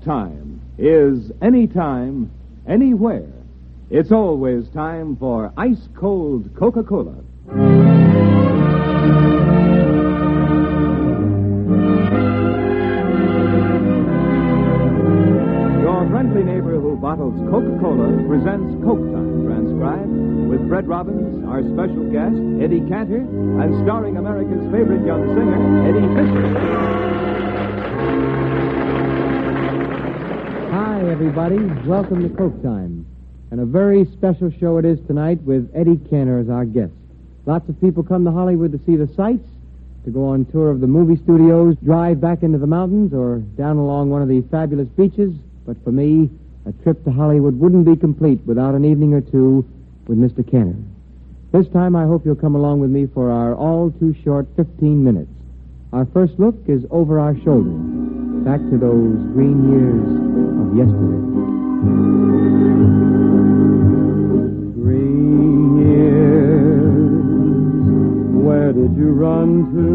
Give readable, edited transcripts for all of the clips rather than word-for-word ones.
time is anytime, anywhere. It's always time for ice-cold Coca-Cola. Your friendly neighbor who bottles Coca-Cola presents Coke Time, transcribed with Fred Robbins, our special guest, Eddie Cantor, and starring America's favorite young singer, Eddie Fisher. Hi, everybody. Welcome to Coke Time. And a very special show it is tonight with Eddie Cantor as our guest. Lots of people come to Hollywood to see the sights, to go on tour of the movie studios, drive back into the mountains, or down along one of the fabulous beaches. But for me, a trip to Hollywood wouldn't be complete without an evening or two with Mr. Cantor. This time, I hope you'll come along with me for our all-too-short 15 minutes. Our first look is over our shoulder, back to those green years of yesterday. Green years, where did you run to?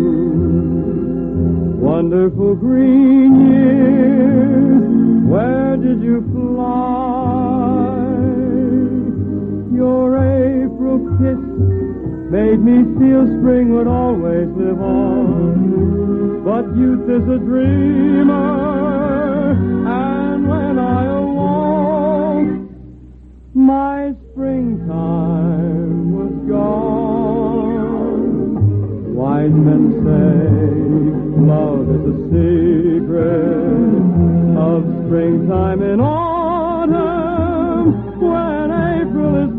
Wonderful green years, where did you fly? Your April kiss made me feel spring would always live on. But youth is a dreamer, and when I awoke, my springtime was gone. Wise men say love is a secret of springtime and autumn when April is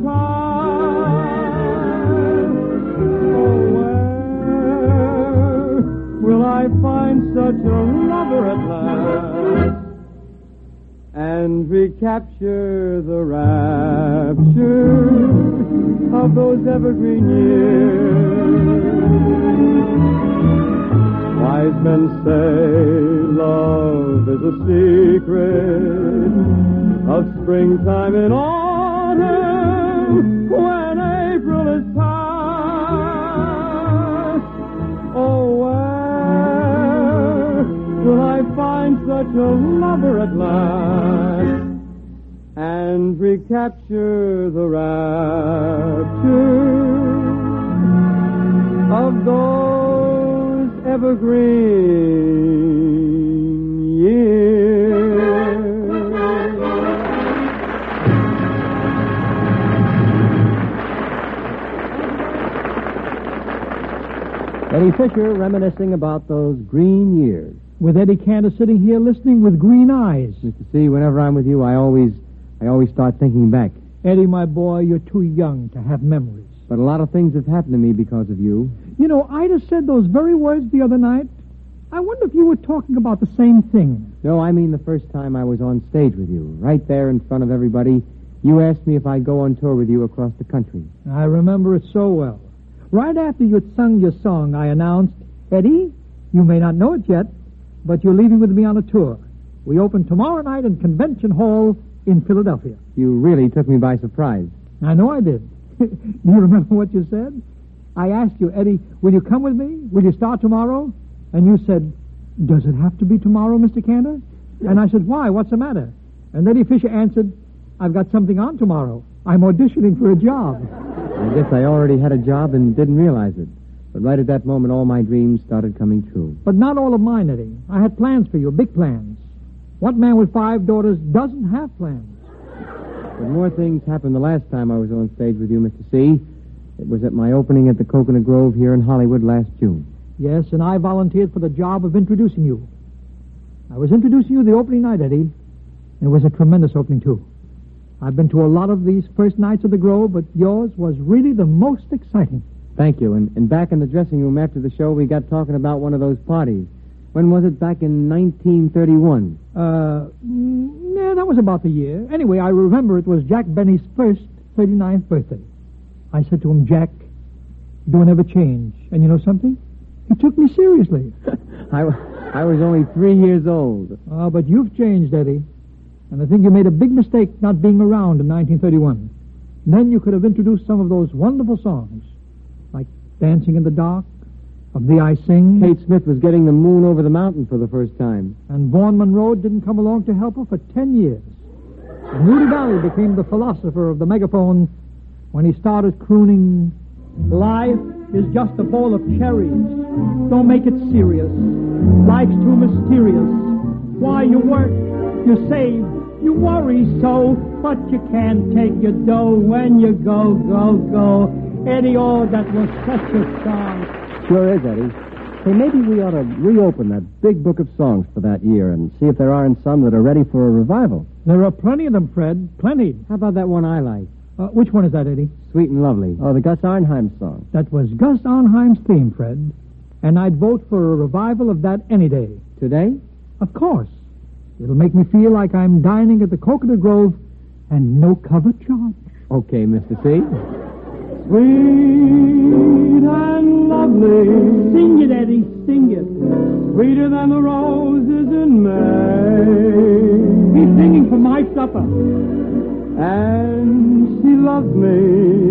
past. Oh, where will I find such a lover at last and recapture the rapture of those evergreen years? Wise men say love is a secret of springtime and autumn when April is past. Oh, where will I find such a lover at last and recapture the rapture of those evergreen years? Eddie Fisher reminiscing about those green years. With Eddie Cantor sitting here listening with green eyes. Mr. C, whenever I'm with you, I always start thinking back. Eddie, my boy, you're too young to have memories. But a lot of things have happened to me because of you. You know, Ida said those very words the other night. I wonder if you were talking about the same thing. No, I mean the first time I was on stage with you, right there in front of everybody. You asked me if I'd go on tour with you across the country. I remember it so well. Right after you'd sung your song, I announced, Eddie, you may not know it yet, but you're leaving with me on a tour. We open tomorrow night in Convention Hall in Philadelphia. You really took me by surprise. I know I did. Do you remember what you said? I asked you, Eddie, will you come with me? Will you start tomorrow? And you said, does it have to be tomorrow, Mr. Cantor? And I said, why? What's the matter? And Eddie Fisher answered, I've got something on tomorrow. I'm auditioning for a job. I guess I already had a job and didn't realize it. But right at that moment, all my dreams started coming true. But not all of mine, Eddie. I had plans for you, big plans. What man with 5 daughters doesn't have plans? But more things happened the last time I was on stage with you, Mr. C. It was at my opening at the Coconut Grove here in Hollywood last June. Yes, and I volunteered for the job of introducing you. I was introducing you the opening night, Eddie. It was a tremendous opening, too. I've been to a lot of these first nights of the Grove, but yours was really the most exciting. Thank you. And back in the dressing room after the show, we got talking about one of those parties. When was it? Back in 1931. Yeah, that was about the year. Anyway, I remember it was Jack Benny's first 39th birthday. I said to him, Jack, don't ever change. And you know something? He took me seriously. I was only 3 years old. But you've changed, Eddie. And I think you made a big mistake not being around in 1931. Then you could have introduced some of those wonderful songs, like Dancing in the Dark, Of Thee I Sing. Kate Smith was getting the moon over the mountain for the first time. And Vaughn Monroe didn't come along to help her for 10 years. And Rudy Valley became the philosopher of the megaphone when he started crooning, "Life is just a bowl of cherries. Don't make it serious. Life's too mysterious. Why, you work, you save, you worry so, but you can't take your dough when you go, go, go." Eddie, oh, that was such a song. Sure is, Eddie. Hey, maybe we ought to reopen that big book of songs for that year and see if there aren't some that are ready for a revival. There are plenty of them, Fred. Plenty. How about that one I like? Which one is that, Eddie? Sweet and Lovely. Oh, the Gus Arnheim song. That was Gus Arnheim's theme, Fred. And I'd vote for a revival of that any day. Today? Of course. It'll make me feel like I'm dining at the Coconut Grove and no cover charge. Okay, Mr. C. Sweet and lovely, Sing it, Eddie. Sing it. sweeter than the roses in May. He's singing for my supper. And she loved me.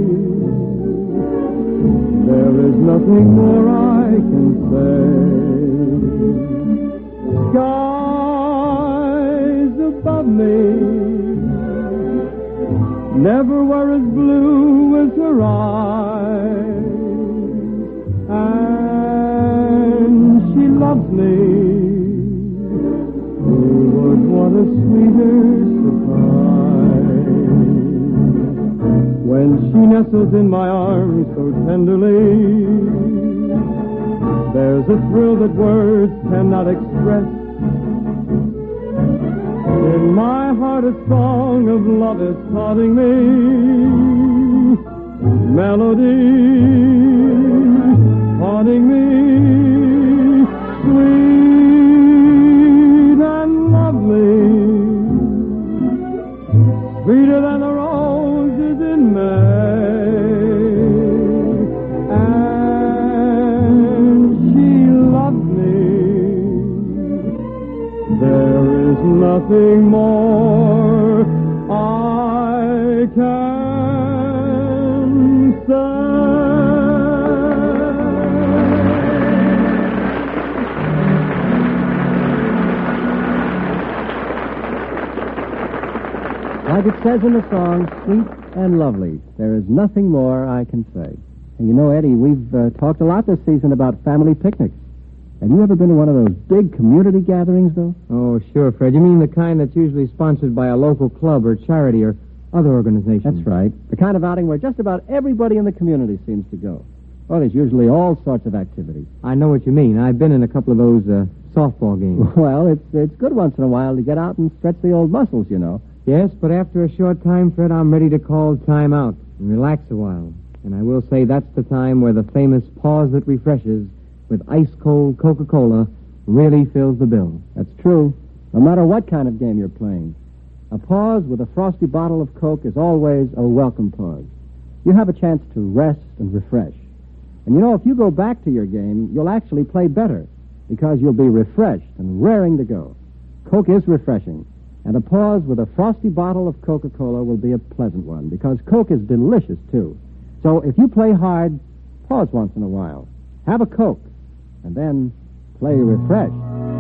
There is nothing more I can say. Skies above me never were as blue as her eyes. And she loves me. Who would want a sweeter surprise? When she nestles in my arms so tenderly, there's a thrill that words cannot express. In my heart a song of love is haunting me. Melody haunting me. Sweet and lovely, sweeter than the roses in May. And she loved me. There is nothing more I can say. Like it says in the song, sweet and lovely. There is nothing more I can say. And you know, Eddie, we've talked a lot this season about family picnics. Have you ever been to one of those big community gatherings, though? Oh, sure, Fred. You mean the kind that's usually sponsored by a local club or charity or other organization? That's right. The kind of outing where just about everybody in the community seems to go. Well, there's usually all sorts of activities. I know what you mean. I've been in a couple of those softball games. Well, it's good once in a while to get out and stretch the old muscles, you know. Yes, but after a short time, Fred, I'm ready to call time out and relax a while. And I will say that's the time where the famous pause that refreshes with ice-cold Coca-Cola really fills the bill. That's true. No matter what kind of game you're playing. A pause with a frosty bottle of Coke is always a welcome pause. You have a chance to rest and refresh. And you know, if you go back to your game, you'll actually play better because you'll be refreshed and raring to go. Coke is refreshing. And a pause with a frosty bottle of Coca-Cola will be a pleasant one because Coke is delicious, too. So if you play hard, pause once in a while. Have a Coke, and then play refreshed.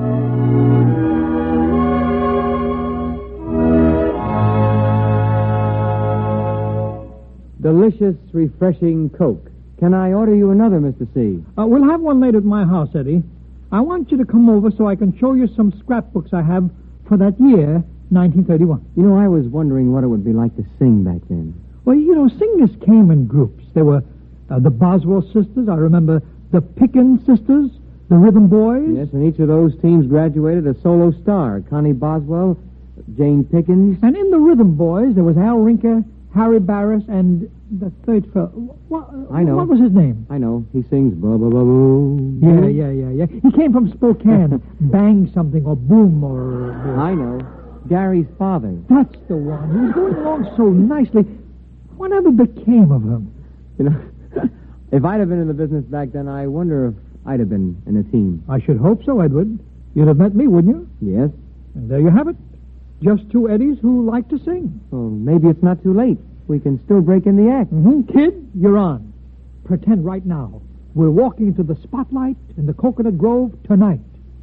Delicious, refreshing Coke. Can I order you another, Mr. C? We'll have one later at my house, Eddie. I want you to come over so I can show you some scrapbooks I have for that year, 1931. You know, I was wondering what it would be like to sing back then. Well, you know, singers came in groups. There were the Boswell sisters. I remember the Pickens sisters, the Rhythm Boys. Yes, and each of those teams graduated a solo star. Connie Boswell, Jane Pickens. And in the Rhythm Boys, there was Al Rinker, Harry Barris, and the third fellow. I know. What was his name? I know. He sings ba-ba-ba-boo. Yeah. He came from Spokane. Bang something or boom or... I know. Gary's father. That's the one. He was going along so nicely. Whatever became of him? You know, if I'd have been in the business back then, I wonder if I'd have been in a team. I should hope so, Edward. You'd have met me, wouldn't you? Yes. And there you have it. Just two Eddies who like to sing. Well, maybe it's not too late. We can still break in the act. Mm-hmm. Kid, you're on. Pretend right now We're walking into the spotlight in the Coconut Grove tonight.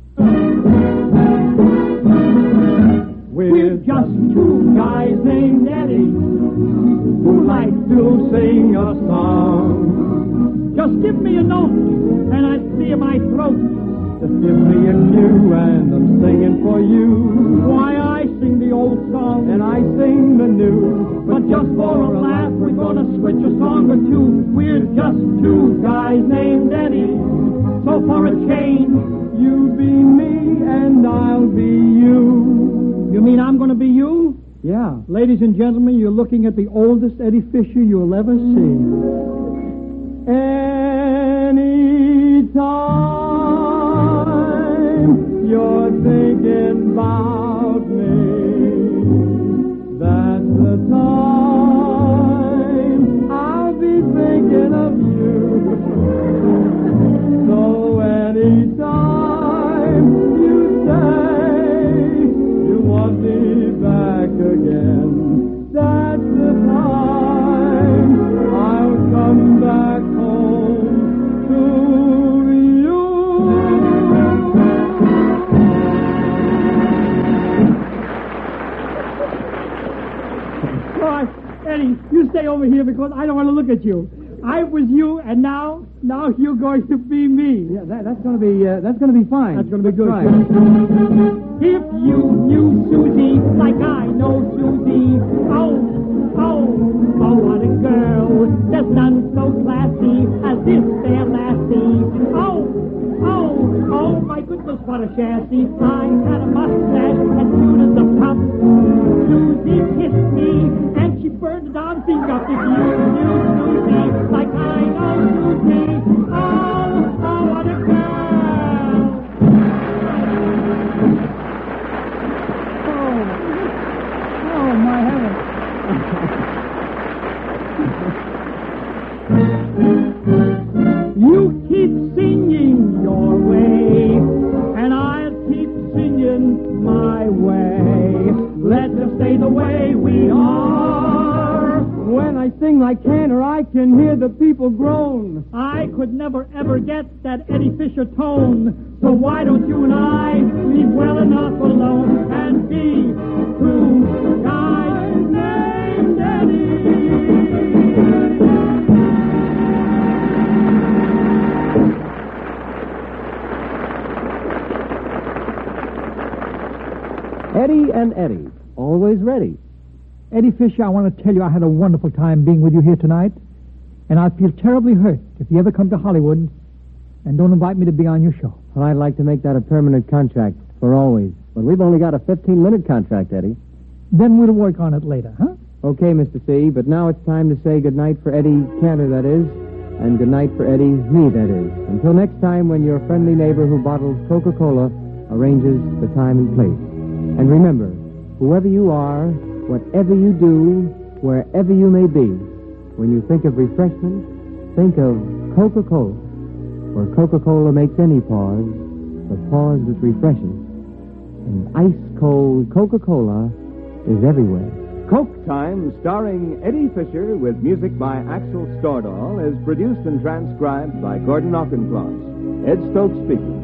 We're just two guys named Eddie who like to sing a song. Just give me a note, and I clear my throat. Just give me a cue, and I'm singing for you. Why, I sing the old song, And I sing the new. but just for a laugh, we're gonna switch a song or two. We're just two guys named Eddie, so for a change, You be me, and I'll be you. you mean I'm gonna be you? Yeah. Ladies and gentlemen, you're looking at the oldest Eddie Fisher you'll ever see. Anytime you're thinking about me, that's the time I'll be thinking of you. So anytime you say you want me back again, that's the time I'll come back home to you. All right, Eddie, you stay over here because I don't want to look at you. I was you, and now you're going to be me. Yeah, that's going to be fine. That's going to be good. Right. If you knew Susie like I know Susie, oh, what a girl. There's none so classy as this there lassie. Oh, my goodness, what a chassis. I had a mustache as soon as the pump. Susie kissed me, and she burned the darn thing up. If you knew Susie like I know Susie, oh, what a girl. Oh, my heavens. You keep singing your way, and I'll keep singing my way. Let's just stay the way we are. When I sing like Cantor, I can hear the people groan. I could never ever get that Eddie Fisher tone. So why don't you and I leave well enough alone and be two guys named Eddie? Eddie and Eddie, always ready. Eddie Fisher, I want to tell you I had a wonderful time being with you here tonight, and I'd feel terribly hurt if you ever come to Hollywood and don't invite me to be on your show. Well, I'd like to make that a permanent contract for always. But we've only got a 15-minute contract, Eddie. Then we'll work on it later, huh? Okay, Mr. C, but now it's time to say goodnight for Eddie Cantor, that is, and goodnight for Eddie, me, that is. Until next time when your friendly neighbor who bottles Coca-Cola arranges the time and place. And remember, whoever you are, whatever you do, wherever you may be, when you think of refreshment, think of Coca-Cola. For Coca-Cola makes any pause the pause that refreshes. And ice-cold Coca-Cola is everywhere. Coke Time, starring Eddie Fisher with music by Axel Stordahl, is produced and transcribed by Gordon Auchincloss. Ed Stokes speaking.